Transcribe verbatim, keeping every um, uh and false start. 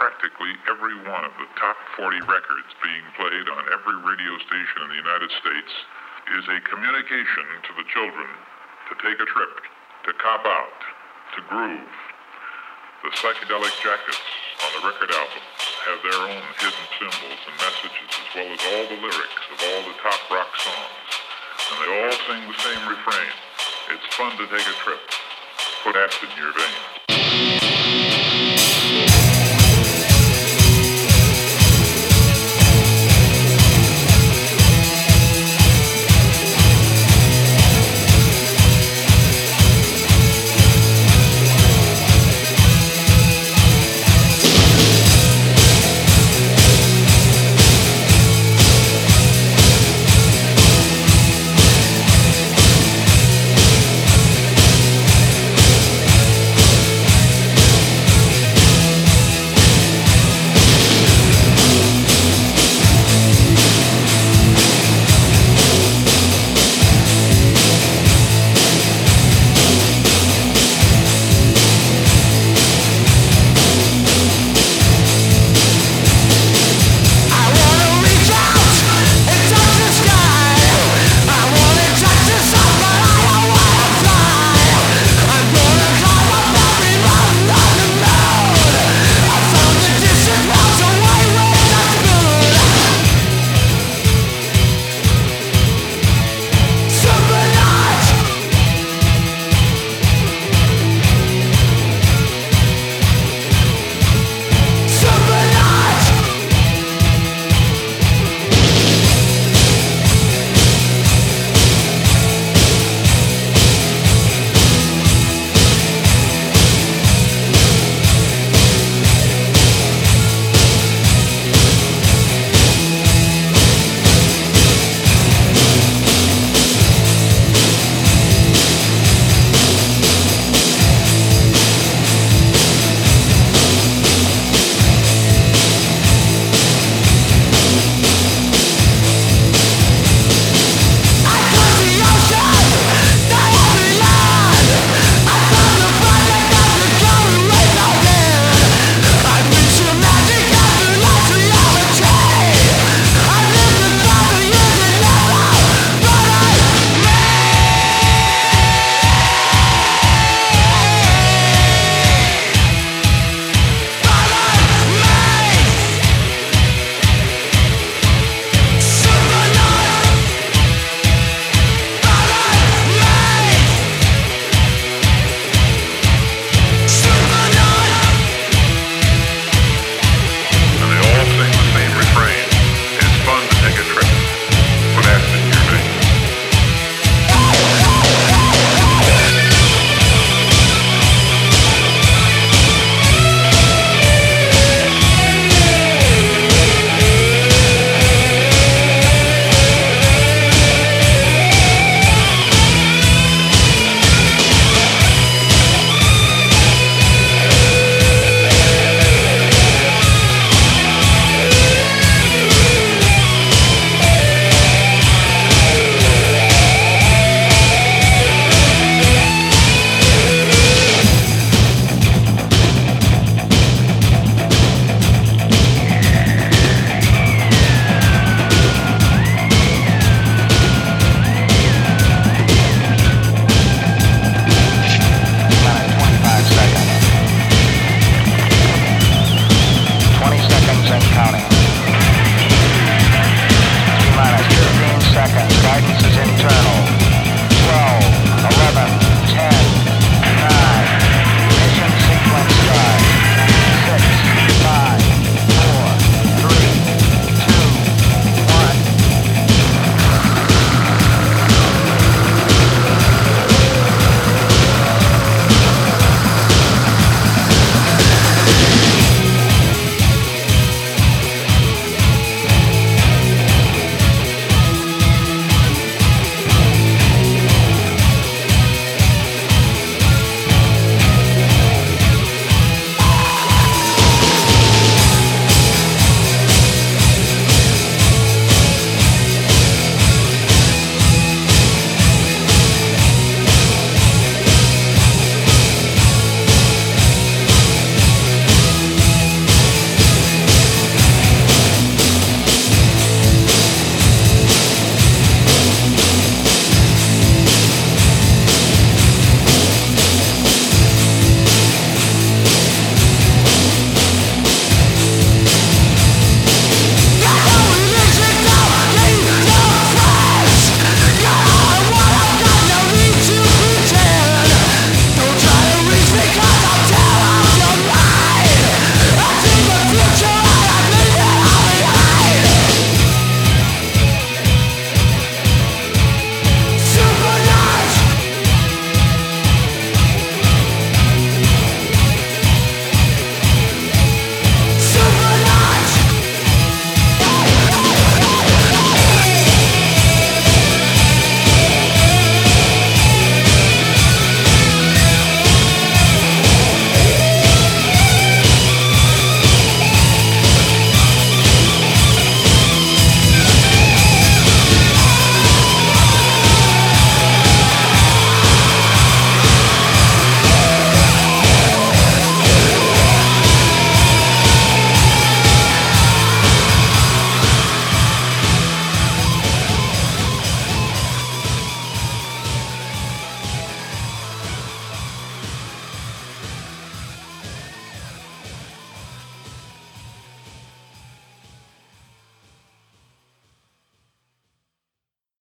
practically every one of the top forty records being played on every radio station in the United States is a communication to the children to take a trip, to cop out, to groove. The Psychedelic Jackets on the record album have their own hidden symbols and messages, as well as all the lyrics of all the top rock songs. And they all sing the same refrain. It's fun to take a trip. Put acid in your veins. Counting.